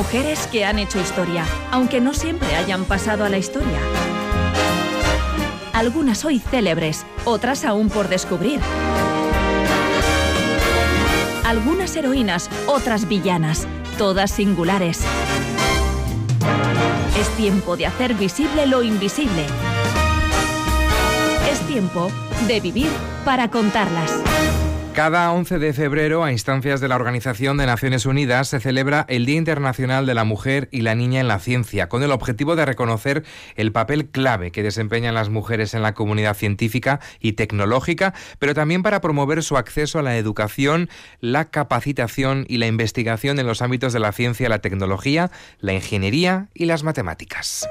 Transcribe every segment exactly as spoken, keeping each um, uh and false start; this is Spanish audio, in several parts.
Mujeres que han hecho historia, aunque no siempre hayan pasado a la historia. Algunas hoy célebres, otras aún por descubrir. Algunas heroínas, otras villanas, todas singulares. Es tiempo de hacer visible lo invisible. Es tiempo de vivir para contarlas. Cada once de febrero, a instancias de la Organización de Naciones Unidas, se celebra el Día Internacional de la Mujer y la Niña en la Ciencia, con el objetivo de reconocer el papel clave que desempeñan las mujeres en la comunidad científica y tecnológica, pero también para promover su acceso a la educación, la capacitación y la investigación en los ámbitos de la ciencia, la tecnología, la ingeniería y las matemáticas.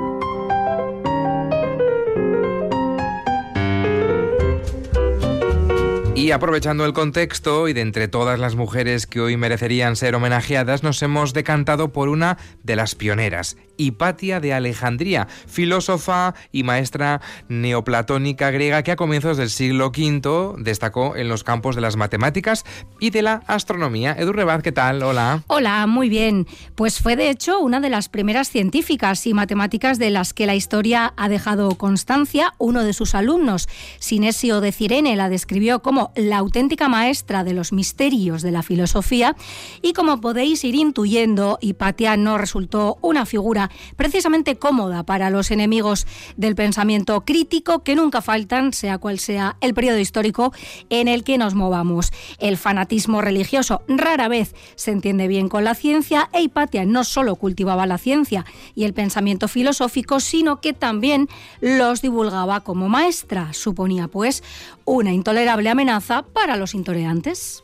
Y aprovechando el contexto y de entre todas las mujeres que hoy merecerían ser homenajeadas, nos hemos decantado por una de las pioneras, Hipatia de Alejandría, filósofa y maestra neoplatónica griega que a comienzos del siglo quinto destacó en los campos de las matemáticas y de la astronomía. Edu Rebaz, ¿qué tal? Hola. Hola, muy bien. Pues fue de hecho una de las primeras científicas y matemáticas de las que la historia ha dejado constancia. Uno de sus alumnos, Sinesio de Cirene, la describió como la auténtica maestra de los misterios de la filosofía, y como podéis ir intuyendo, Hipatia no resultó una figura precisamente cómoda para los enemigos del pensamiento crítico, que nunca faltan, sea cual sea el periodo histórico en el que nos movamos. El fanatismo religioso rara vez se entiende bien con la ciencia, e Hipatia no solo cultivaba la ciencia y el pensamiento filosófico, sino que también los divulgaba como maestra. Suponía, pues, una intolerable amenaza para los intolerantes.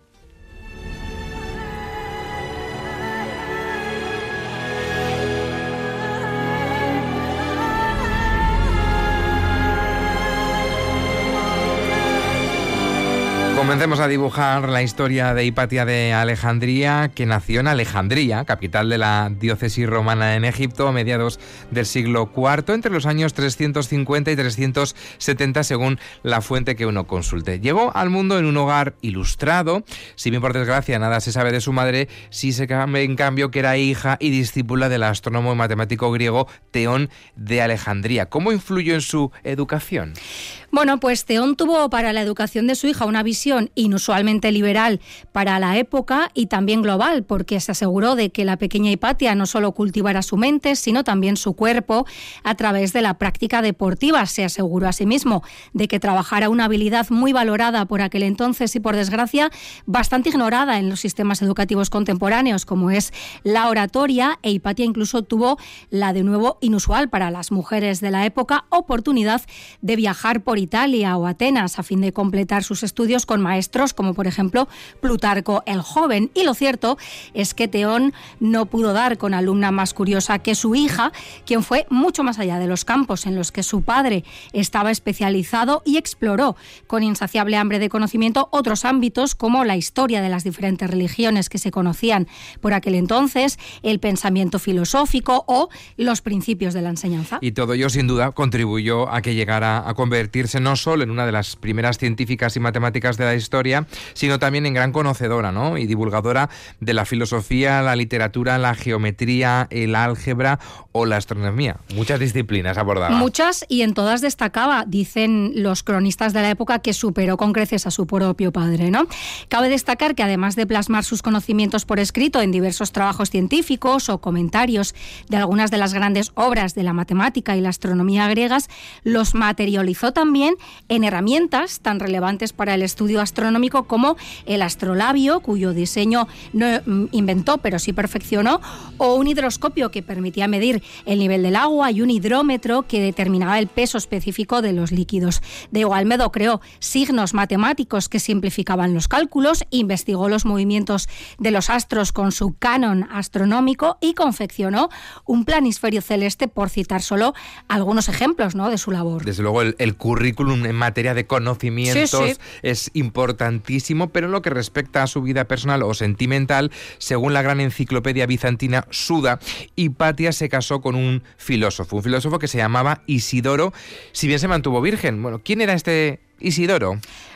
Comencemos a dibujar la historia de Hipatia de Alejandría, que nació en Alejandría, capital de la diócesis romana en Egipto, a mediados del siglo cuarto, entre los años trescientos cincuenta y trescientos setenta, según la fuente que uno consulte. Llegó al mundo en un hogar ilustrado. Si bien por desgracia nada se sabe de su madre, sí se sabe en cambio que era hija y discípula del astrónomo y matemático griego Teón de Alejandría. ¿Cómo influyó en su educación? Bueno, pues Teón tuvo para la educación de su hija una visión inusualmente liberal para la época y también global, porque se aseguró de que la pequeña Hipatia no solo cultivara su mente, sino también su cuerpo a través de la práctica deportiva. Se aseguró a sí mismo de que trabajara una habilidad muy valorada por aquel entonces y, por desgracia, bastante ignorada en los sistemas educativos contemporáneos, como es la oratoria, e Hipatia incluso tuvo la de nuevo inusual para las mujeres de la época oportunidad de viajar por Italia o Atenas a fin de completar sus estudios con maestros como por ejemplo Plutarco el Joven. Y lo cierto es que Teón no pudo dar con alumna más curiosa que su hija, quien fue mucho más allá de los campos en los que su padre estaba especializado y exploró con insaciable hambre de conocimiento otros ámbitos como la historia de las diferentes religiones que se conocían por aquel entonces, el pensamiento filosófico o los principios de la enseñanza. Y todo ello sin duda contribuyó a que llegara a convertirse no solo en una de las primeras científicas y matemáticas de la historia, sino también en gran conocedora, ¿no?, y divulgadora de la filosofía, la literatura, la geometría, el álgebra o la astronomía. Muchas disciplinas abordaba. Muchas, y en todas destacaba. Dicen los cronistas de la época que superó con creces a su propio padre, ¿no? Cabe destacar que además de plasmar sus conocimientos por escrito en diversos trabajos científicos o comentarios de algunas de las grandes obras de la matemática y la astronomía griegas, los materializó también en herramientas tan relevantes para el estudio astronómico como el astrolabio, cuyo diseño no inventó pero sí perfeccionó, o un hidroscopio que permitía medir el nivel del agua, y un hidrómetro que determinaba el peso específico de los líquidos. De igual modo creó signos matemáticos que simplificaban los cálculos, investigó los movimientos de los astros con su canon astronómico y confeccionó un planisferio celeste, por citar solo algunos ejemplos, ¿no?, de su labor. Desde luego el, el currículum en materia de conocimientos sí, sí. es importantísimo, pero en lo que respecta a su vida personal o sentimental, según la gran enciclopedia bizantina Suda, Hipatia se casó con un filósofo, un filósofo que se llamaba Isidoro, si bien se mantuvo virgen. Bueno, ¿quién era este Isidoro?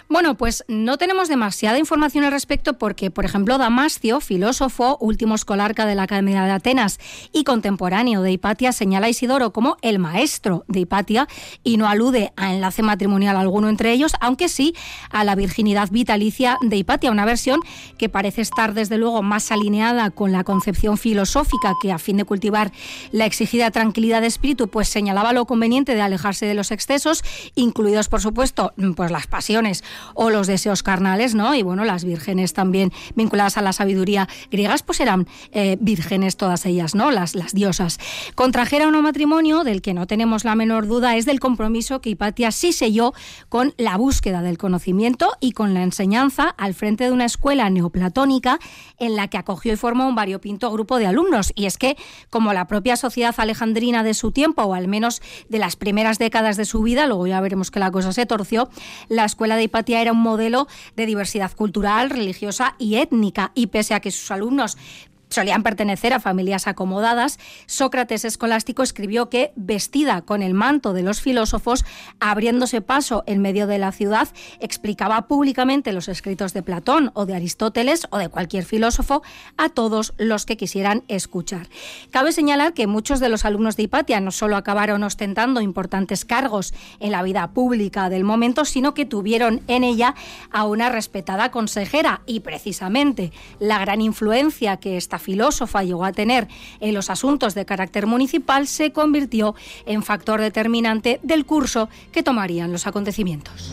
Bueno, pues no tenemos demasiada información al respecto porque, por ejemplo, Damascio, filósofo, último escolarca de la Academia de Atenas y contemporáneo de Hipatia, señala a Isidoro como el maestro de Hipatia y no alude a enlace matrimonial alguno entre ellos, aunque sí a la virginidad vitalicia de Hipatia, una versión que parece estar desde luego más alineada con la concepción filosófica que, a fin de cultivar la exigida tranquilidad de espíritu, pues señalaba lo conveniente de alejarse de los excesos, incluidos por supuesto pues las pasiones o los deseos carnales, ¿no? Y bueno, las vírgenes también vinculadas a la sabiduría griegas, pues eran eh, vírgenes todas ellas, ¿no? Las, las diosas. Contrajera un matrimonio del que no tenemos la menor duda es del compromiso que Hipatia sí selló con la búsqueda del conocimiento y con la enseñanza al frente de una escuela neoplatónica en la que acogió y formó un variopinto grupo de alumnos. Y es que, como la propia sociedad alejandrina de su tiempo, o al menos de las primeras décadas de su vida, luego ya veremos que la cosa se torció, la escuela de Hipatia era un modelo de diversidad cultural, religiosa y étnica, y pese a que sus alumnos solían pertenecer a familias acomodadas, Sócrates escolástico escribió que, vestida con el manto de los filósofos, abriéndose paso en medio de la ciudad, explicaba públicamente los escritos de Platón o de Aristóteles o de cualquier filósofo a todos los que quisieran escuchar. Cabe señalar que muchos de los alumnos de Hipatia no solo acabaron ostentando importantes cargos en la vida pública del momento, sino que tuvieron en ella a una respetada consejera, y precisamente la gran influencia que esta filósofa llegó a tener en los asuntos de carácter municipal se convirtió en factor determinante del curso que tomarían los acontecimientos.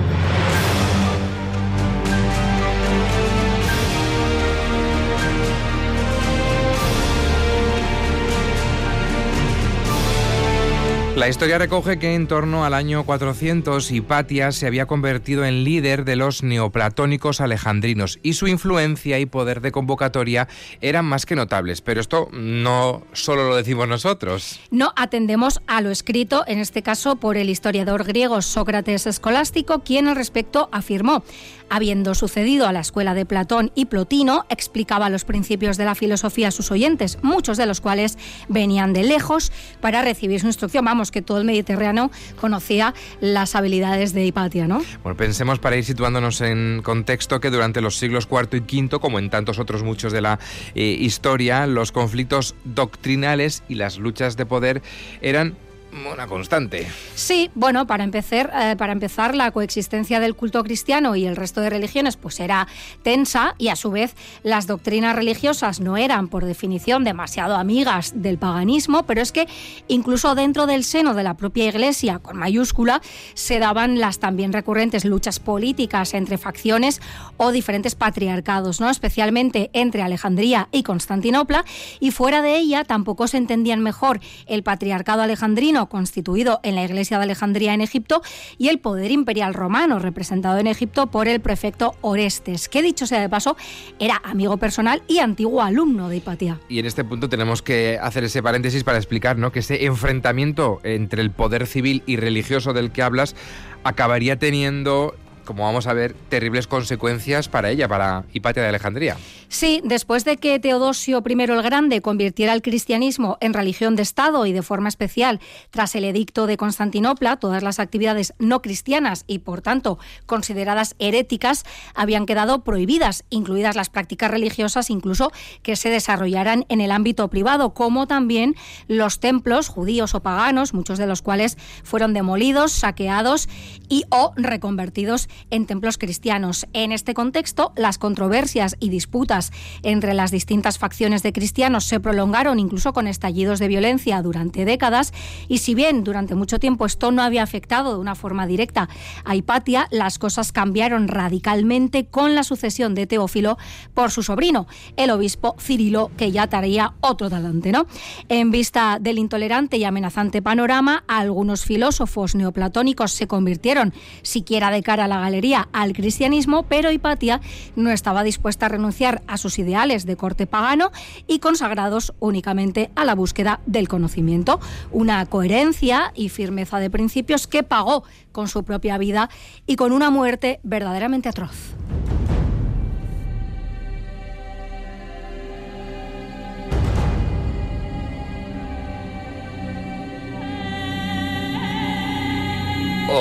La historia recoge que en torno al año cuatrocientos Hipatia se había convertido en líder de los neoplatónicos alejandrinos y su influencia y poder de convocatoria eran más que notables. Pero esto no solo lo decimos nosotros. No, atendemos a lo escrito, en este caso por el historiador griego Sócrates escolástico, quien al respecto afirmó: habiendo sucedido a la escuela de Platón y Plotino, explicaba los principios de la filosofía a sus oyentes, muchos de los cuales venían de lejos para recibir su instrucción. Vamos, que todo el Mediterráneo conocía las habilidades de Hipatia, ¿no? Bueno, pensemos, para ir situándonos en contexto, que durante los siglos cuarto y quinto, como en tantos otros muchos de la eh, historia, los conflictos doctrinales y las luchas de poder eran una constante. Sí, bueno, para empezar, eh, para empezar, la coexistencia del culto cristiano y el resto de religiones pues era tensa, y a su vez las doctrinas religiosas no eran por definición demasiado amigas del paganismo, pero es que incluso dentro del seno de la propia Iglesia, con mayúscula, se daban las también recurrentes luchas políticas entre facciones o diferentes patriarcados, ¿no? Especialmente entre Alejandría y Constantinopla, y fuera de ella tampoco se entendían mejor el patriarcado alejandrino constituido en la Iglesia de Alejandría en Egipto y el poder imperial romano representado en Egipto por el prefecto Orestes, que, dicho sea de paso, era amigo personal y antiguo alumno de Hipatia. Y en este punto tenemos que hacer ese paréntesis para explicar, ¿no?, que ese enfrentamiento entre el poder civil y religioso del que hablas acabaría teniendo, como vamos a ver, terribles consecuencias para ella, para Hipatia de Alejandría. Sí, después de que Teodosio primero el Grande convirtiera el cristianismo en religión de Estado y de forma especial tras el edicto de Constantinopla, todas las actividades no cristianas y por tanto consideradas heréticas habían quedado prohibidas, incluidas las prácticas religiosas incluso que se desarrollaran en el ámbito privado, como también los templos judíos o paganos, muchos de los cuales fueron demolidos, saqueados y o reconvertidos en templos cristianos. En este contexto, las controversias y disputas entre las distintas facciones de cristianos se prolongaron incluso con estallidos de violencia durante décadas, y si bien durante mucho tiempo esto no había afectado de una forma directa a Hipatia, las cosas cambiaron radicalmente con la sucesión de Teófilo por su sobrino, el obispo Cirilo, que ya traía otro talante, ¿no? En vista del intolerante y amenazante panorama, algunos filósofos neoplatónicos se convirtieron, siquiera de cara a la galería, al cristianismo, pero Hipatia no estaba dispuesta a renunciar a sus ideales de corte pagano y consagrados únicamente a la búsqueda del conocimiento. Una coherencia y firmeza de principios que pagó con su propia vida y con una muerte verdaderamente atroz. Hoy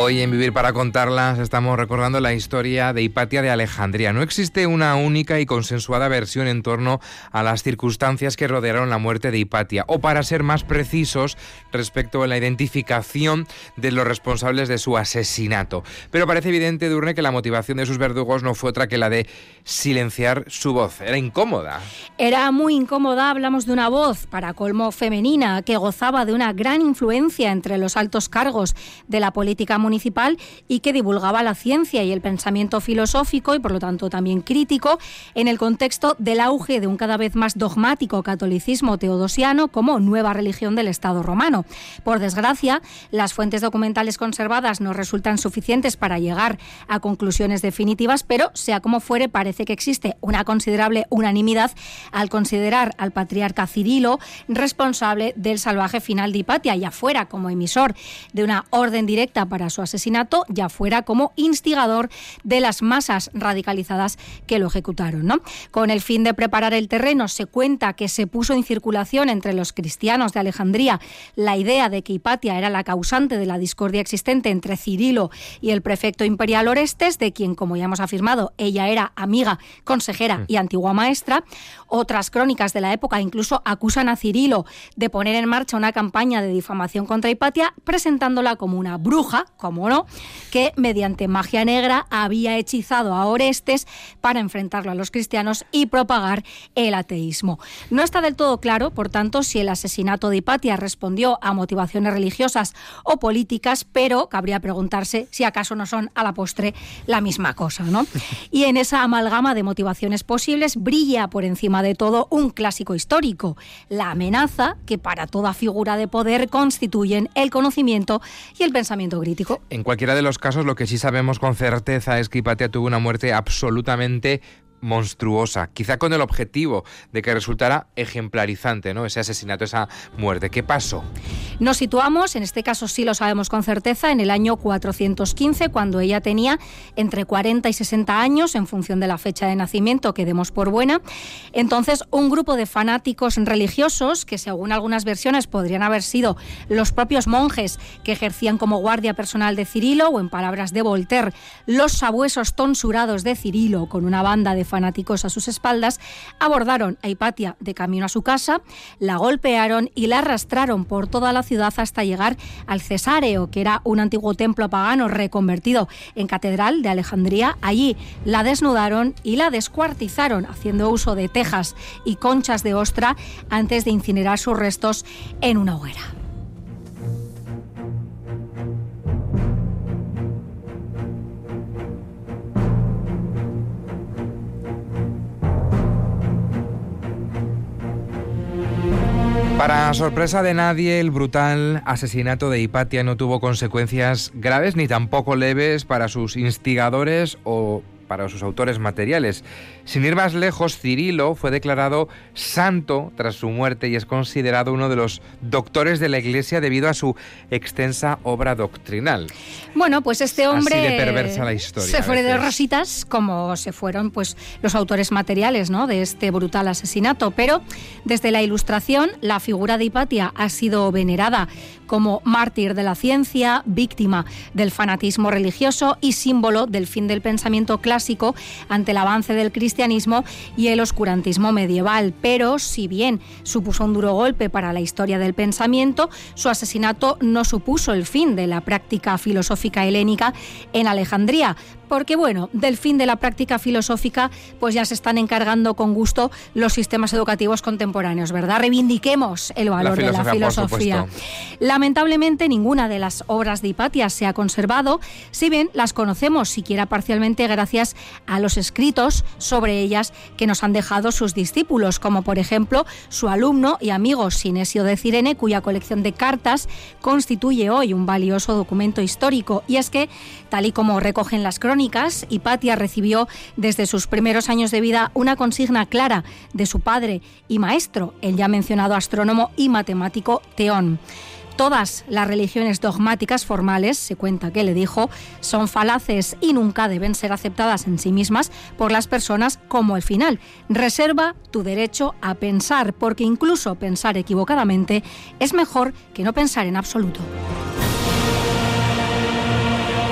Hoy en Vivir para Contarlas estamos recordando la historia de Hipatia de Alejandría. No existe una única y consensuada versión en torno a las circunstancias que rodearon la muerte de Hipatia, o para ser más precisos, respecto a la identificación de los responsables de su asesinato. Pero parece evidente, Edurne, que la motivación de sus verdugos no fue otra que la de silenciar su voz. Era incómoda. Era muy incómoda. Hablamos de una voz, para colmo femenina, que gozaba de una gran influencia entre los altos cargos de la política municipal y que divulgaba la ciencia y el pensamiento filosófico y por lo tanto también crítico en el contexto del auge de un cada vez más dogmático catolicismo teodosiano como nueva religión del Estado romano. Por desgracia, las fuentes documentales conservadas no resultan suficientes para llegar a conclusiones definitivas, pero sea como fuere, parece que existe una considerable unanimidad al considerar al patriarca Cirilo responsable del salvaje final de Hipatia, ya fuera como emisor de una orden directa para su asesinato, ya fuera como instigador de las masas radicalizadas que lo ejecutaron, ¿no? Con el fin de preparar el terreno, se cuenta que se puso en circulación entre los cristianos de Alejandría la idea de que Hipatia era la causante de la discordia existente entre Cirilo y el prefecto imperial Orestes, de quien, como ya hemos afirmado, ella era amiga, consejera y antigua maestra. Otras crónicas de la época incluso acusan a Cirilo de poner en marcha una campaña de difamación contra Hipatia, presentándola como una bruja, como no, que mediante magia negra había hechizado a Orestes para enfrentarlo a los cristianos y propagar el ateísmo. No está del todo claro, por tanto, si el asesinato de Hipatia respondió a motivaciones religiosas o políticas, pero cabría preguntarse si acaso no son a la postre la misma cosa, ¿no? Y en esa amalgama de motivaciones posibles brilla por encima de todo un clásico histórico, la amenaza que para toda figura de poder constituyen el conocimiento y el pensamiento crítico. En cualquiera de los casos, lo que sí sabemos con certeza es que Hipatia tuvo una muerte absolutamente monstruosa, quizá con el objetivo de que resultara ejemplarizante, ¿no? Ese asesinato, esa muerte. ¿Qué pasó? Nos situamos, en este caso sí lo sabemos con certeza, en el año cuatrocientos quince, cuando ella tenía entre cuarenta y sesenta años, en función de la fecha de nacimiento que demos por buena. Entonces, un grupo de fanáticos religiosos, que según algunas versiones podrían haber sido los propios monjes que ejercían como guardia personal de Cirilo, o en palabras de Voltaire, los sabuesos tonsurados de Cirilo, con una banda de fanáticos a sus espaldas, abordaron a Hipatia de camino a su casa, la golpearon y la arrastraron por toda la ciudad hasta llegar al Cesáreo, que era un antiguo templo pagano reconvertido en catedral de Alejandría. Allí la desnudaron y la descuartizaron, haciendo uso de tejas y conchas de ostra antes de incinerar sus restos en una hoguera. Para sorpresa de nadie, el brutal asesinato de Hipatia no tuvo consecuencias graves ni tampoco leves para sus instigadores o para sus autores materiales. Sin ir más lejos, Cirilo fue declarado santo tras su muerte y es considerado uno de los doctores de la Iglesia debido a su extensa obra doctrinal. Bueno, pues este hombre así de perversa la historia, se fue de rositas, como se fueron pues los autores materiales, ¿no?, de este brutal asesinato. Pero desde la Ilustración, la figura de Hipatia ha sido venerada como mártir de la ciencia, víctima del fanatismo religioso y símbolo del fin del pensamiento clásico ante el avance del cristianismo y el oscurantismo medieval. Pero si bien supuso un duro golpe para la historia del pensamiento, su asesinato no supuso el fin de la práctica filosófica helénica en Alejandría, porque bueno, del fin de la práctica filosófica pues ya se están encargando con gusto los sistemas educativos contemporáneos, ¿verdad? Reivindiquemos el valor de la filosofía. Lamentablemente ninguna de las obras de Hipatia se ha conservado, si bien las conocemos siquiera parcialmente gracias a los escritos sobre ellas que nos han dejado sus discípulos, como por ejemplo su alumno y amigo Sinesio de Cirene, cuya colección de cartas constituye hoy un valioso documento histórico. Y es que, tal y como recogen las crónicas, Hipatia recibió desde sus primeros años de vida una consigna clara de su padre y maestro, el ya mencionado astrónomo y matemático Teón. Todas las religiones dogmáticas formales, se cuenta que le dijo, son falaces y nunca deben ser aceptadas en sí mismas por las personas como el final. Reserva tu derecho a pensar, porque incluso pensar equivocadamente es mejor que no pensar en absoluto.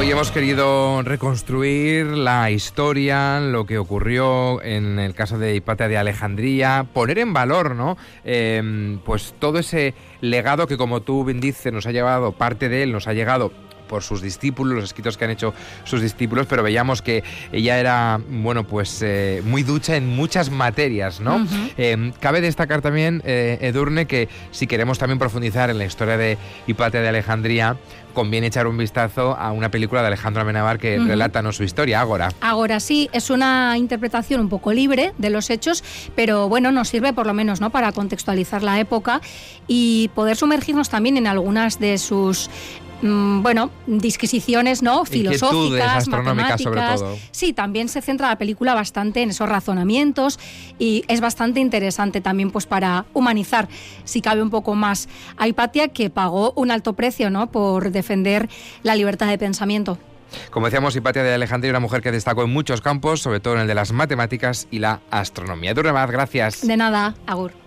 Hoy hemos querido reconstruir la historia, lo que ocurrió en el caso de Hipatia de Alejandría, poner en valor, ¿no? Eh, pues todo ese legado que, como tú bien dices, nos ha llevado, parte de él nos ha llegado por sus discípulos, los escritos que han hecho sus discípulos, pero veíamos que ella era, bueno, pues eh, muy ducha en muchas materias, ¿no? Uh-huh. Eh, cabe destacar también, eh, Edurne, que si queremos también profundizar en la historia de Hipatia de Alejandría, conviene echar un vistazo a una película de Alejandro Amenábar que uh-huh. relata, ¿no?, su historia, Ágora. Ágora, sí, es una interpretación un poco libre de los hechos, pero bueno, nos sirve por lo menos, ¿no?, para contextualizar la época y poder sumergirnos también en algunas de sus bueno, disquisiciones, ¿no?, filosóficas, astronómicas, sobre todo. Sí, también se centra la película bastante en esos razonamientos y es bastante interesante también, pues, para humanizar, si cabe, un poco más a Hipatia, que pagó un alto precio, ¿no?, por defender la libertad de pensamiento. Como decíamos, Hipatia de Alejandría, una mujer que destacó en muchos campos, sobre todo en el de las matemáticas y la astronomía. Edurne Abad, gracias. De nada, agur.